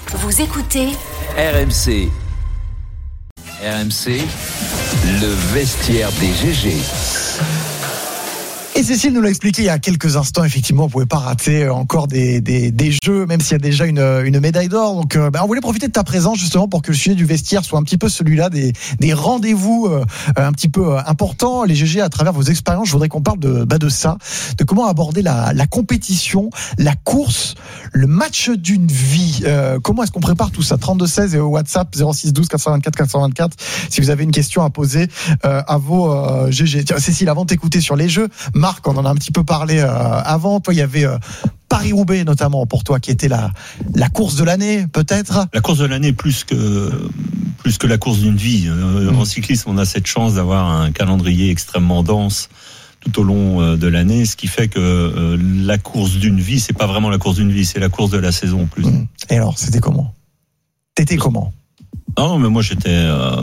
Vous écoutez RMC. RMC, le vestiaire des GG. Et Cécile nous l'a expliqué il y a quelques instants, effectivement, on ne pouvait pas rater encore des jeux, même s'il y a déjà une médaille d'or. Donc, on voulait profiter de ta présence justement pour que le sujet du vestiaire soit un petit peu celui-là, des rendez-vous un petit peu importants. Les GG, à travers vos expériences, je voudrais qu'on parle de ça, de comment aborder la compétition, la course, le match d'une vie. Comment est-ce qu'on prépare tout ça? 32-16 et au WhatsApp 06 12 424 424 si vous avez une question à poser à vos GG. Tiens, Cécile, avant de t'écouter sur les jeux, Marc, on en a un petit peu parlé avant. Toi, il y avait Paris-Roubaix notamment pour toi, qui était la course de l'année, peut-être. La course de l'année plus que la course d'une vie. En cyclisme, on a cette chance d'avoir un calendrier extrêmement dense tout au long de l'année, ce qui fait que la course d'une vie, c'est pas vraiment la course d'une vie, c'est la course de la saison plus. Et alors, c'était comment? T'étais comment? Non, mais moi j'étais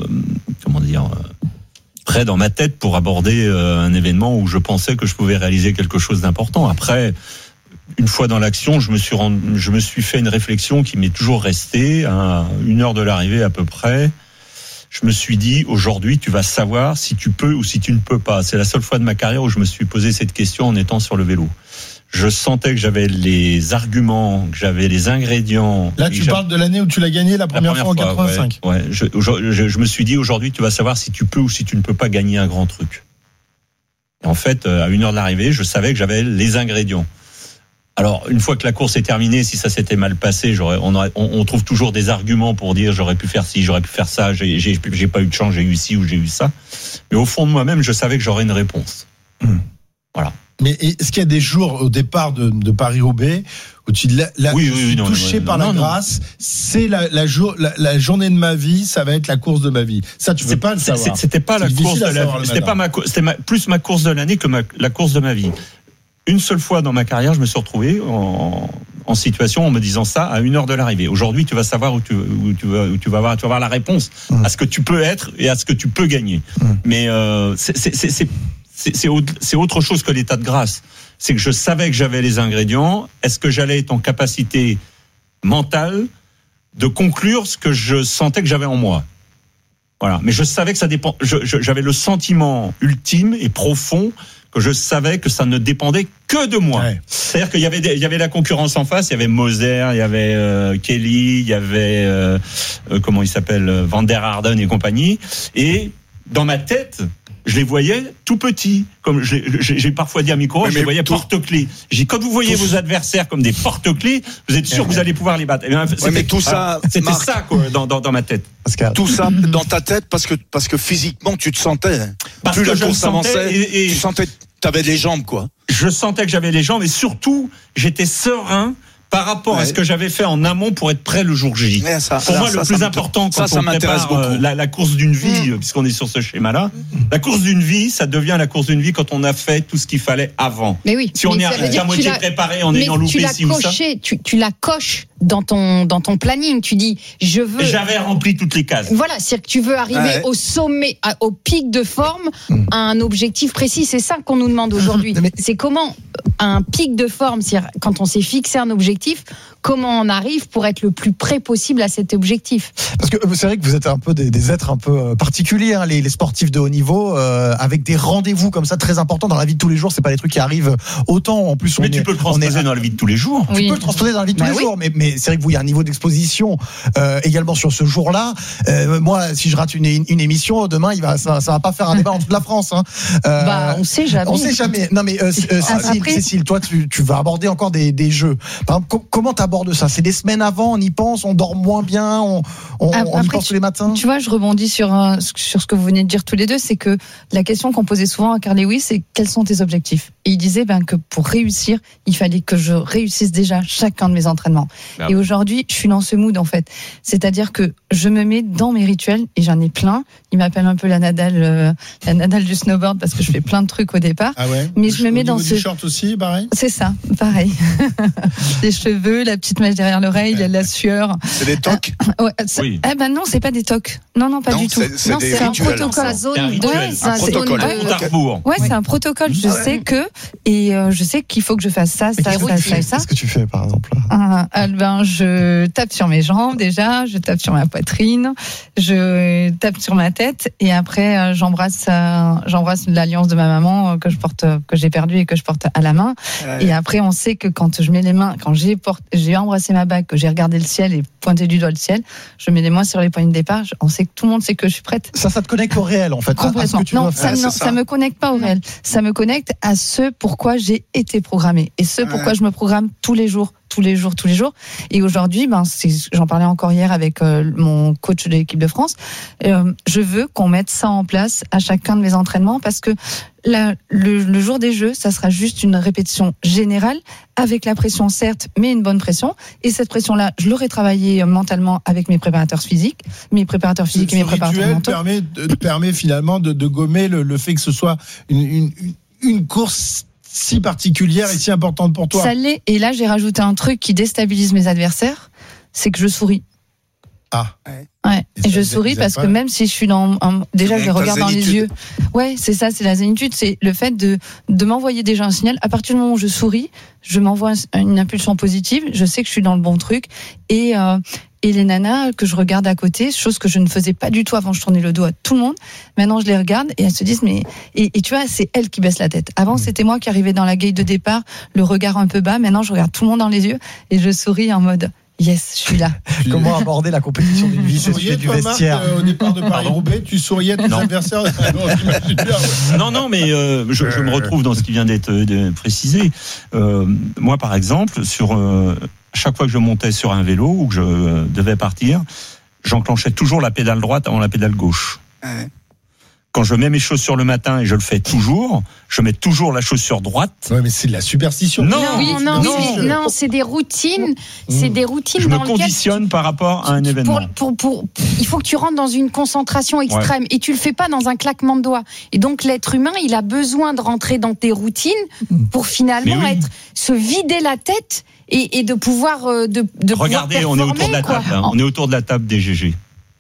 prêt dans ma tête pour aborder un événement où je pensais que je pouvais réaliser quelque chose d'important. Après, une fois dans l'action, je me suis fait une réflexion qui m'est toujours restée à 1 heure de l'arrivée à peu près. Je me suis dit, aujourd'hui, tu vas savoir si tu peux ou si tu ne peux pas. C'est la seule fois de ma carrière où je me suis posé cette question en étant sur le vélo. Je sentais que j'avais les arguments, que j'avais les ingrédients. Là, tu parles de l'année où tu l'as gagné la première fois en 85. Ouais. Je me suis dit, aujourd'hui, tu vas savoir si tu peux ou si tu ne peux pas gagner un grand truc. Et en fait, à 1 heure de l'arrivée, je savais que j'avais les ingrédients. Alors, une fois que la course est terminée, si ça s'était mal passé, on trouve toujours des arguments pour dire j'aurais pu faire ci, j'aurais pu faire ça, j'ai pas eu de chance, j'ai eu ci ou j'ai eu ça. Mais au fond de moi-même, je savais que j'aurais une réponse. Voilà. Mais est-ce qu'il y a des jours au départ de Paris-Roubaix où tu dis touché par la grâce, c'est la journée de ma vie, ça va être la course de ma vie. Ça, tu peux pas le savoir. C'était pas la course de la vie. C'était plus ma course de l'année que la course de ma vie. Une seule fois dans ma carrière, je me suis retrouvé en situation en me disant ça à 1 heure de l'arrivée. Aujourd'hui, tu vas savoir où tu vas avoir la réponse à ce que tu peux être et à ce que tu peux gagner. Mais c'est autre chose que l'état de grâce. C'est que je savais que j'avais les ingrédients. Est-ce que j'allais être en capacité mentale de conclure ce que je sentais que j'avais en moi? Voilà. Mais je savais que ça dépend. J'avais le sentiment ultime et profond que je savais que ça ne dépendait que de moi. Ouais. C'est-à-dire qu'il y avait la concurrence en face. Il y avait Moser, il y avait Kelly, il y avait comment il s'appelle, Van der Harden et compagnie. Et dans ma tête, je les voyais tout petits, comme j'ai parfois dit à micro, je les voyais porte-clés. Quand vous voyez vos adversaires comme des porte-clés, vous êtes sûr que vous allez pouvoir les battre. Mais tout ça, c'était Marc, ça quoi, dans ma tête. Tout ça dans ta tête parce que physiquement tu te sentais. Plus la course avançait, tu sentais, t'avais les jambes quoi. Je sentais que j'avais les jambes et surtout j'étais serein par rapport à ce que j'avais fait en amont pour être prêt le jour J. Pour moi, le plus important quand on prépare la course d'une vie, puisqu'on est sur ce schéma-là, la course d'une vie, ça devient la course d'une vie quand on a fait tout ce qu'il fallait avant. Mais oui. Si on est à moitié préparé en ayant loupé ci ou ça. Tu la coches dans ton planning. Tu dis, je veux. J'avais rempli toutes les cases. Voilà, c'est-à-dire que tu veux arriver au sommet, au pic de forme, à un objectif précis. C'est ça qu'on nous demande aujourd'hui. C'est comment un pic de forme, c'est-à-dire quand on s'est fixé un objectif, comment on arrive pour être le plus près possible à cet objectif. Parce que c'est vrai que vous êtes un peu des êtres un peu particuliers, hein, les sportifs de haut niveau, avec des rendez-vous comme ça très importants dans la vie de tous les jours. C'est pas des trucs qui arrivent autant. En plus, tu peux le transposer dans la vie de tous les jours. Tu peux le transposer dans la vie de tous les jours, mais c'est vrai que vous, il y a un niveau d'exposition également sur ce jour-là. Moi, si je rate une émission, demain, ça va pas faire un débat en toute la France. Hein. On sait jamais. On sait jamais. Non, mais Cécile, toi, tu vas aborder encore des jeux. Par exemple, comment t'abordes ça? C'est des semaines avant, on y pense, on dort moins bien, on y pense tous les matins. Tu vois, je rebondis sur ce que vous venez de dire tous les deux, c'est que la question qu'on posait souvent à Carl Lewis, c'est quels sont tes objectifs? Et il disait que pour réussir, il fallait que je réussisse déjà chacun de mes entraînements. Et aujourd'hui, je suis dans ce mood en fait. C'est-à-dire que je me mets dans mes rituels et j'en ai plein. Il m'appelle un peu la Nadal du snowboard parce que je fais plein de trucs au départ. Ah ouais. Mais je me mets dans ce short aussi, pareil. C'est ça, pareil. Les cheveux, la petite mèche derrière l'oreille, la sueur. C'est des tocs. Oui. Non, c'est pas des tocs. Non, pas du tout. C'est un protocole. C'est un protocole. Je sais que je sais qu'il faut que je fasse ça, ça, ça, ça, ça. Qu'est-ce que tu fais par exemple? je tape sur mes jambes déjà, je tape sur ma poitrine, je tape sur ma tête et après j'embrasse l'alliance de ma maman que j'ai perdue et que je porte à la main. Ouais. Et après on sait que quand je mets les mains, quand j'ai embrassé ma bague, que j'ai regardé le ciel et pointé du doigt le ciel, je mets les mains sur les poignées de départ. On sait que tout le monde sait que je suis prête. Ça te connecte au réel en fait. Complètement. Non, ça me connecte pas au réel. Ça me connecte à ce pourquoi j'ai été programmée et ce pourquoi je me programme tous les jours. Et aujourd'hui, j'en parlais encore hier avec mon coach de l'équipe de France. Je veux qu'on mette ça en place à chacun de mes entraînements parce que le jour des Jeux, ça sera juste une répétition générale avec la pression certes, mais une bonne pression. Et cette pression-là, je l'aurais travaillée mentalement avec mes préparateurs physiques et mes préparateurs mentaux. Permet finalement de gommer le fait que ce soit une course si particulière et si importante pour toi. Ça l'est, et là j'ai rajouté un truc qui déstabilise mes adversaires, c'est que je souris. Ah. Ouais. Et je souris parce que même si je suis déjà je les regarde dans les yeux. Ouais, c'est ça, c'est la zénitude, c'est le fait de m'envoyer déjà un signal. À partir du moment où je souris, je m'envoie une impulsion positive, je sais que je suis dans le bon truc et les nanas que je regarde à côté, chose que je ne faisais pas du tout avant, je tournais le dos à tout le monde. Maintenant, je les regarde et elles se disent, mais, et tu vois, c'est elles qui baissent la tête. Avant, c'était moi qui arrivais dans la grille de départ, le regard un peu bas. Maintenant, je regarde tout le monde dans les yeux et je souris en mode, yes, je suis là. Comment aborder la compétition d'une vie, c'est du vestiaire. Marc, au départ de Paris-Roubaix, tu souriais à tes adversaires. Non, mais je me retrouve dans ce qui vient d'être précisé. Moi, par exemple, chaque fois que je montais sur un vélo ou que je devais partir, j'enclenchais toujours la pédale droite avant la pédale gauche. Ouais. Quand je mets mes chaussures le matin, et je le fais toujours, je mets toujours la chaussure droite. Ouais, mais c'est de la superstition. Non, c'est des routines. C'est des routines. Je me conditionne par rapport à un événement. Il faut que tu rentres dans une concentration extrême et tu le fais pas dans un claquement de doigts. Et donc l'être humain, il a besoin de rentrer dans tes routines pour finalement se vider la tête et de pouvoir Regardez, on est autour de la table. On est autour de la table des GG.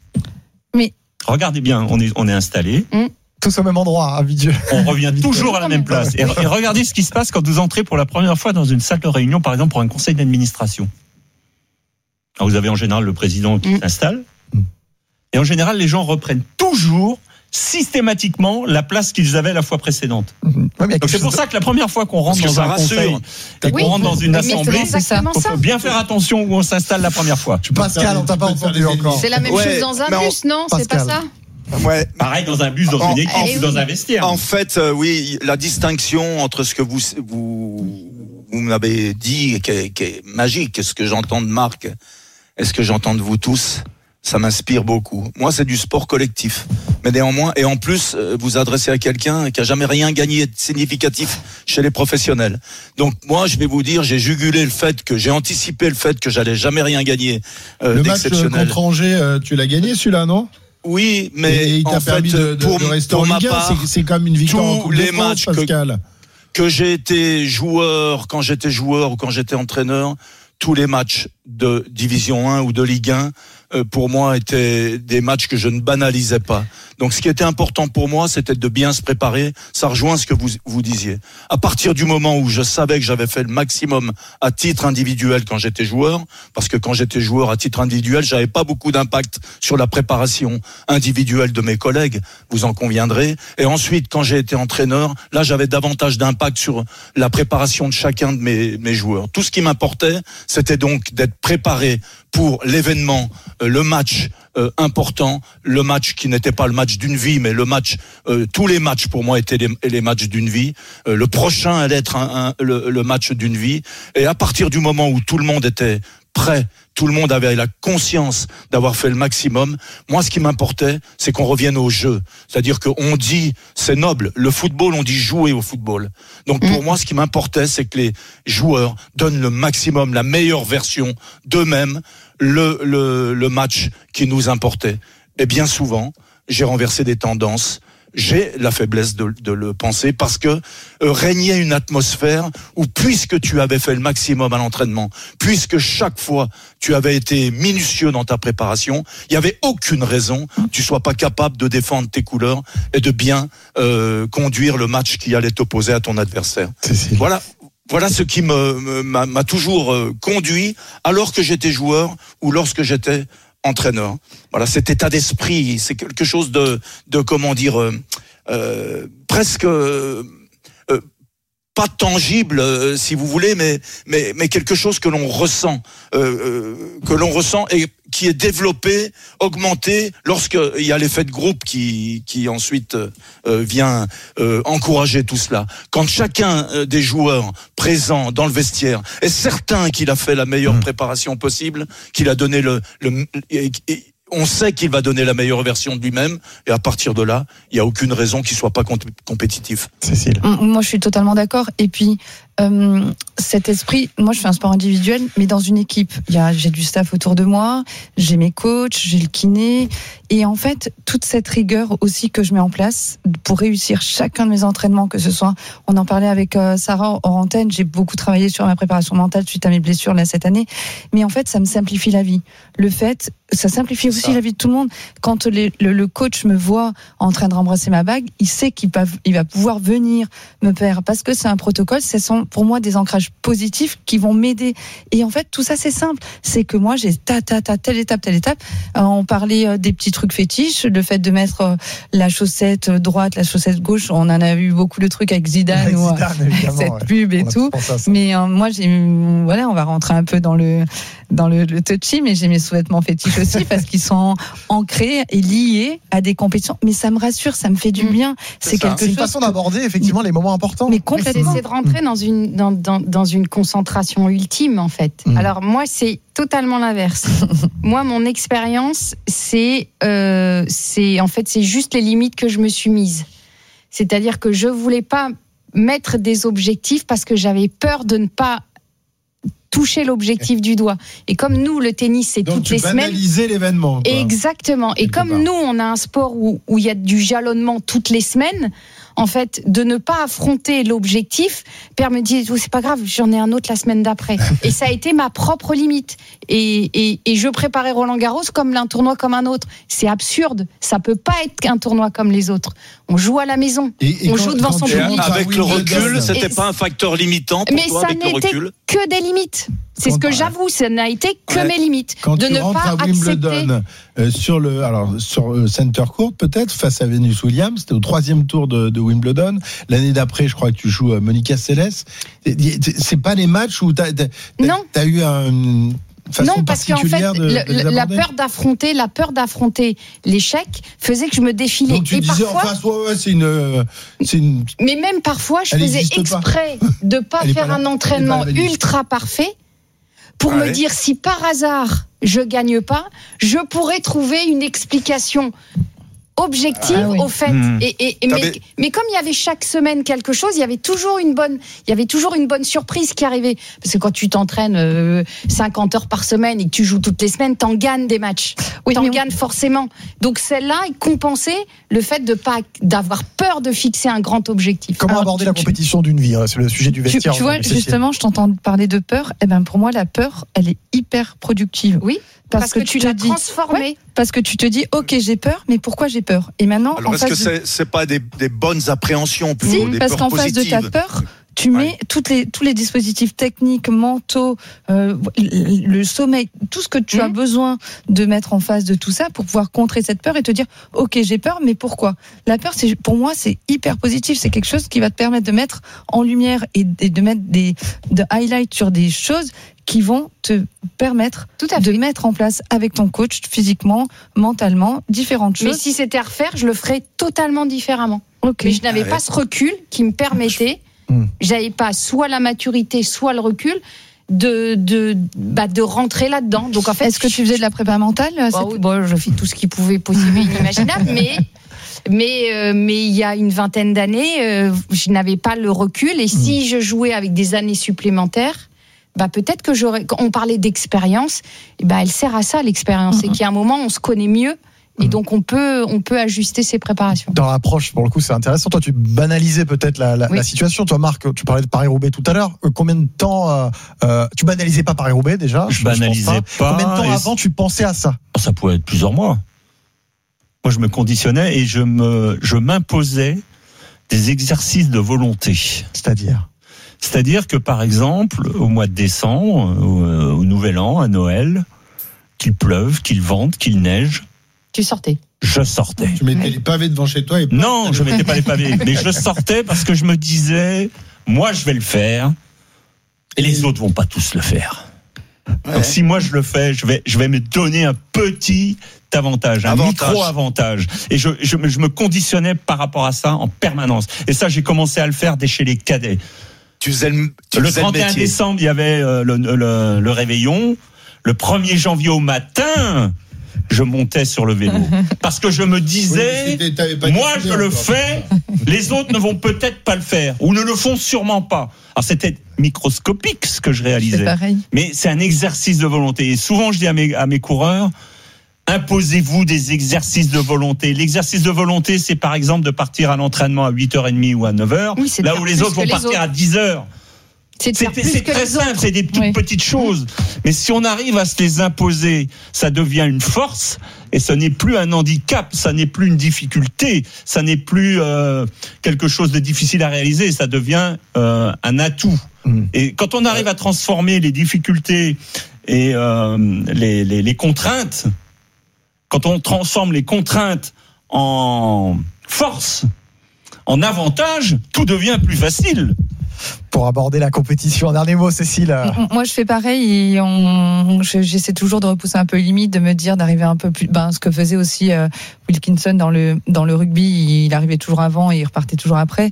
Mais regardez bien, on est installés. Tous au même endroit, à Vidieu. On revient toujours à la même place. Et regardez ce qui se passe quand vous entrez pour la première fois dans une salle de réunion, par exemple pour un conseil d'administration. Alors vous avez en général le président qui s'installe. Et en général, les gens reprennent toujours systématiquement la place qu'ils avaient la fois précédente. Donc c'est pour ça que la première fois qu'on rentre dans un conseil, qu'on rentre dans une assemblée, il faut bien faire attention où on s'installe la première fois. Pascal, on t'a pas entendu encore. C'est la même chose dans un bus, non ? C'est pas ça ? Ouais. Pareil dans un bus, dans une équipe ou dans un vestiaire. En fait, oui, la distinction entre ce que vous m'avez dit, qui est magique, ce que j'entends de Marc et ce que j'entends de vous tous, ça m'inspire beaucoup. Moi, c'est du sport collectif. Mais néanmoins, et en plus, vous adressez à quelqu'un qui a jamais rien gagné de significatif chez les professionnels. Donc, moi, je vais vous dire, j'ai anticipé le fait que j'allais jamais rien gagner d'exceptionnel. Le match contre Angers, tu l'as gagné celui-là, non ? Oui, mais et il t'a permis de rester en Ligue 1, c'est quand même une victoire en Coupe de France, Pascal. Que j'ai été joueur, quand j'étais joueur ou quand j'étais entraîneur, tous les matchs de Division 1 ou de Ligue 1, pour moi, étaient des matchs que je ne banalisais pas. Donc, ce qui était important pour moi, c'était de bien se préparer. Ça rejoint ce que vous disiez. À partir du moment où je savais que j'avais fait le maximum à titre individuel quand j'étais joueur, parce que quand j'étais joueur à titre individuel, j'avais pas beaucoup d'impact sur la préparation individuelle de mes collègues, vous en conviendrez. Et ensuite, quand j'ai été entraîneur, là, j'avais davantage d'impact sur la préparation de chacun de mes joueurs. Tout ce qui m'importait, c'était donc d'être préparé pour l'événement, le match important, le match qui n'était pas le match d'une vie, mais le match, tous les matchs pour moi étaient les matchs d'une vie. Le prochain allait être le match d'une vie. Et à partir du moment où tout le monde était prêt, tout le monde avait la conscience d'avoir fait le maximum. Moi, ce qui m'importait, c'est qu'on revienne au jeu. C'est-à-dire qu'on dit, c'est noble, le football, on dit jouer au football. Donc pour moi, ce qui m'importait, c'est que les joueurs donnent le maximum, la meilleure version d'eux-mêmes, le match qui nous importait. Et bien souvent, j'ai renversé des tendances. J'ai la faiblesse de le penser parce que régnait une atmosphère où, puisque tu avais fait le maximum à l'entraînement, puisque chaque fois tu avais été minutieux dans ta préparation, il n'y avait aucune raison que tu sois pas capable de défendre tes couleurs et de bien conduire le match qui allait t'opposer à ton adversaire. Voilà. voilà ce qui m'a toujours conduit, alors que j'étais joueur ou lorsque j'étais entraîneur. Voilà, cet état d'esprit, c'est quelque chose de comment dire, presque pas tangible, si vous voulez, mais quelque chose que l'on ressent et qui est développé, augmenté lorsqu'il y a l'effet de groupe qui ensuite vient encourager tout cela. Quand chacun des joueurs présents dans le vestiaire est certain qu'il a fait la meilleure préparation possible, qu'il a donné on sait qu'il va donner la meilleure version de lui-même, et à partir de là, il n'y a aucune raison qu'il ne soit pas compétitif. Cécile. Moi, je suis totalement d'accord. Et puis, cet esprit, moi, je fais un sport individuel, mais dans une équipe, j'ai du staff autour de moi, j'ai mes coachs, j'ai le kiné, et en fait, toute cette rigueur aussi que je mets en place pour réussir chacun de mes entraînements, que ce soit, on en parlait avec Sarah hors antenne, j'ai beaucoup travaillé sur ma préparation mentale suite à mes blessures là cette année, mais en fait, ça me simplifie la vie. Ça simplifie aussi la vie de tout le monde. Quand le coach me voit en train de rembrasser ma bague, il sait qu'il va pouvoir venir me faire, parce que c'est un protocole, ce sont pour moi des ancrages positifs qui vont m'aider. Et en fait, tout ça, c'est simple. C'est que moi, j'ai telle étape. On parlait des petits trucs fétiches, le fait de mettre la chaussette droite, la chaussette gauche. On en a eu beaucoup de trucs avec Zidane ou cette pub et tout. Mais moi, on va rentrer un peu dans le touchy, mais j'ai mes sous-vêtements fétiches aussi parce qu'ils sont ancrés et liés à des compétitions. Mais ça me rassure, ça me fait du bien. C'est une façon d'aborder effectivement les moments importants. Mais complètement. C'est de rentrer dans une concentration ultime, en fait. Alors moi, c'est totalement l'inverse. Moi, mon expérience, c'est juste les limites que je me suis mise. C'est-à-dire que je voulais pas mettre des objectifs parce que j'avais peur de ne pas toucher l'objectif du doigt. Et comme nous, le tennis, c'est donc toutes les semaines. Donc tu banalisais l'événement. Exactement. Et comme nous, on a un sport où il y a du jalonnement toutes les semaines, en fait, de ne pas affronter l'objectif, Père me dit, c'est pas grave, j'en ai un autre la semaine d'après. Et ça a été ma propre limite. Et je préparais Roland-Garros comme un tournoi comme un autre. C'est absurde. Ça peut pas être un tournoi comme les autres. On joue à la maison. On joue devant son public. Avec le recul, c'était pas un facteur limitant pour toi avec le recul? Mais ça n'était que des limites. C'est ce que j'avoue, ça n'a été que mes limites. Quand de tu ne rentres pas à Wimbledon, sur Center Court, peut-être, face à Venus Williams, c'était au 3e tour de Wimbledon. L'année d'après, je crois que tu joues Monica Seles. C'est pas les matchs où t'as eu un... Non, parce qu'en fait, la peur d'affronter l'échec faisait que je me défilais. Donc tu disais parfois, en face, c'est une. Mais même parfois, je faisais exprès de pas faire un entraînement ultra parfait pour me dire, si par hasard je gagne pas, je pourrais trouver une explication objective au fait. Mais comme il y avait chaque semaine quelque chose, il y avait toujours une bonne surprise qui arrivait. Parce que quand tu t'entraînes 50 heures par semaine et que tu joues toutes les semaines, t'en gagnes des matchs. Oui, t'en gagnes forcément. Donc celle-là, il compensait le fait d'avoir peur de fixer un grand objectif. Comment aborder la compétition d'une vie? C'est le sujet du vestiaire. Tu vois, justement, je t'entends parler de peur. Eh ben, pour moi, la peur, elle est hyper productive. Oui. Parce que tu l'as transformée. Parce que tu te dis, ok, j'ai peur, mais pourquoi j'ai peur? Et maintenant, alors est-ce que c'est pas des bonnes appréhensions plutôt, des parce peurs qu'en face de ta peur, tu mets tous les dispositifs techniques, mentaux, le sommeil, tout ce que tu as besoin de mettre en face de tout ça pour pouvoir contrer cette peur et te dire, ok, j'ai peur, mais pourquoi? La peur, pour moi, c'est hyper positif. C'est quelque chose qui va te permettre de mettre en lumière et de mettre de highlight sur des choses qui vont te permettre de mettre en place avec ton coach physiquement, mentalement, différentes choses. Mais si c'était à refaire, je le ferais totalement différemment. Mais je n'avais pas ce recul qui me permettait, j'avais pas soit la maturité, soit le recul de rentrer là-dedans. Donc en fait, est-ce que tu faisais de la prépa mentale? Je fais tout ce qui pouvait possible et inimaginable, mais il y a une vingtaine d'années, je n'avais pas le recul, et si je jouais avec des années supplémentaires, peut-être que on parlait d'expérience, elle sert à ça, l'expérience. C'est qu'à un moment, on se connaît mieux. Et donc, on peut ajuster ses préparations. Dans l'approche, pour le coup, c'est intéressant. Toi, tu banalisais peut-être la situation. Toi, Marc, tu parlais de Paris-Roubaix tout à l'heure. Combien de temps tu banalisais pas Paris-Roubaix déjà? Je banalisais pas. Combien de temps avant tu pensais à ça? Ça pouvait être plusieurs mois. Moi, je me conditionnais et je m'imposais des exercices de volonté. C'est-à-dire? C'est-à-dire que, par exemple, au mois de décembre, au Nouvel An, à Noël, qu'il pleuve, qu'il vente, qu'il neige, tu sortais. Je sortais. Tu mettais les pavés devant chez toi et non, je mettais pas les pavés, mais je sortais parce que je me disais, moi je vais le faire et les autres vont pas tous le faire. Ouais. Donc si moi je le fais, je vais me donner un petit avantage, un micro-avantage. Et je me conditionnais par rapport à ça en permanence. Et ça, j'ai commencé à le faire dès chez les cadets. Le 31 décembre, il y avait le réveillon. Le 1er janvier au matin, je montais sur le vélo. Parce que je me disais, moi je le fais, les autres ne vont peut-être pas le faire. Ou ne le font sûrement pas. Alors c'était microscopique ce que je réalisais. C'est pareil. Mais c'est un exercice de volonté. Et souvent je dis à mes coureurs, imposez-vous des exercices de volonté. L'exercice de volonté, c'est par exemple de partir à l'entraînement à 8h30 ou à 9h, là où les autres vont partir à 10h. C'est très simple, c'est des toutes petites choses. Mais si on arrive à se les imposer, ça devient une force et ce n'est plus un handicap, ça n'est plus une difficulté, ça n'est plus quelque chose de difficile à réaliser, ça devient un atout. Et quand on arrive à transformer les difficultés et les contraintes, quand on transforme les contraintes en force, en avantage, tout devient plus facile. Pour aborder la compétition, un dernier mot, Cécile. Moi, je fais pareil et j'essaie toujours de repousser un peu les limites, de me dire d'arriver un peu plus. Ce que faisait aussi Wilkinson dans le rugby, il arrivait toujours avant et il repartait toujours après.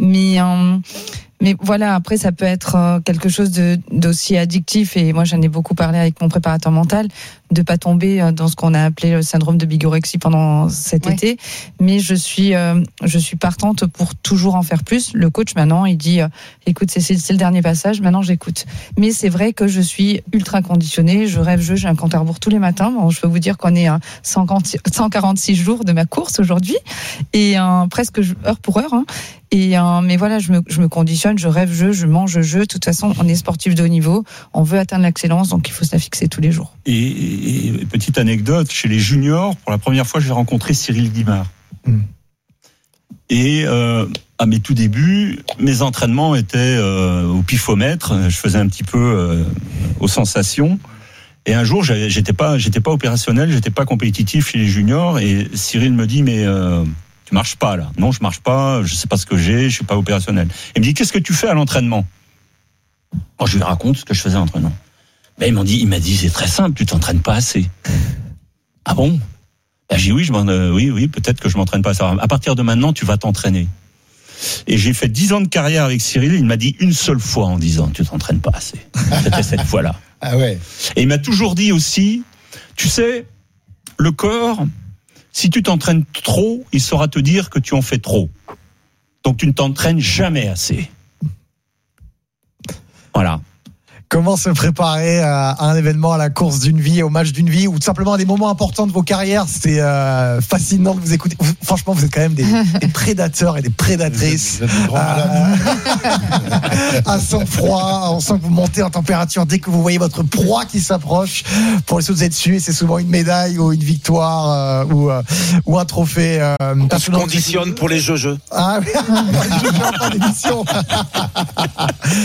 Mais voilà, après, ça peut être quelque chose d'aussi addictif. Et moi, j'en ai beaucoup parlé avec mon préparateur mental, de pas tomber dans ce qu'on a appelé le syndrome de bigorexie pendant cet été. Mais je suis partante pour toujours en faire plus. Le coach, maintenant, il dit, écoute, Cécile, c'est le dernier passage, maintenant j'écoute. Mais c'est vrai que je suis ultra conditionnée. Je rêve j'ai un compte à rebours tous les matins. Bon, je peux vous dire qu'on est à 146 jours de ma course aujourd'hui. Et presque heure pour heure. Hein. Mais voilà, je me conditionne, je rêve je mange jeu. De toute façon, on est sportif de haut niveau, on veut atteindre l'excellence, donc il faut se la fixer tous les jours. Et petite anecdote, chez les juniors, pour la première fois, j'ai rencontré Cyril Guimard. Et à mes tout débuts, mes entraînements étaient au pifomètre, je faisais un petit peu aux sensations. Et un jour, j'étais pas opérationnel, j'étais pas compétitif chez les juniors, et Cyril me dit, mais tu marches pas là. Non, je marche pas, je sais pas ce que j'ai, je suis pas opérationnel. Il me dit, qu'est-ce que tu fais à l'entraînement? Moi, je lui raconte ce que je faisais à l'entraînement. Ben, il m'a dit, c'est très simple, tu t'entraînes pas assez. Ah bon? Ben, j'ai dit, oui, peut-être que je m'entraîne pas assez. À partir de maintenant, tu vas t'entraîner. Et j'ai fait 10 ans de carrière avec Cyril, il m'a dit une seule fois en 10 ans, tu t'entraînes pas assez. C'était cette fois-là. Ah ouais. Et il m'a toujours dit aussi, tu sais, le corps, si tu t'entraînes trop, il saura te dire que tu en fais trop. Donc tu ne t'entraînes jamais assez. Voilà. Comment se préparer à un événement, à la course d'une vie, au match d'une vie, ou tout simplement à des moments importants de vos carrières? C'est fascinant de vous écouter. Franchement, vous êtes quand même des prédateurs et des prédatrices. À sang-froid, on sent que vous montez en température dès que vous voyez votre proie qui s'approche. Pour les sauts dessus, et c'est souvent une médaille ou une victoire ou un trophée. On se conditionne pour les jeux. Ah oui, je vais en fin d'émission.